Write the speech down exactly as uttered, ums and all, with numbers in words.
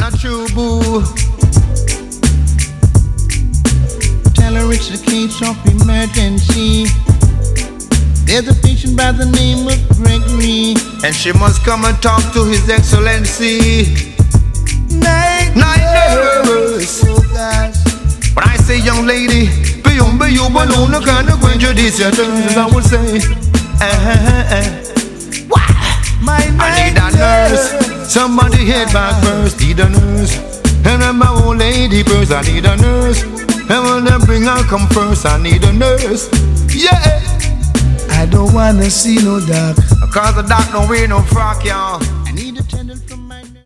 not true, boo. Tell her it's a case of emergency. There's a patient by the name of Gregory, and she must come and talk to His Excellency. Night, Night nurse. Oh gosh. When I say young lady, be you, be you, but no, no kind of going to this, as I would say. Uh-huh. My I need a nurse. Somebody head back first. Need a nurse. And I'm my old lady first. I need a nurse. And when they bring her come first, I need a nurse. Yeah. I don't wanna see no doc, cause the doc don't wear no frock, y'all.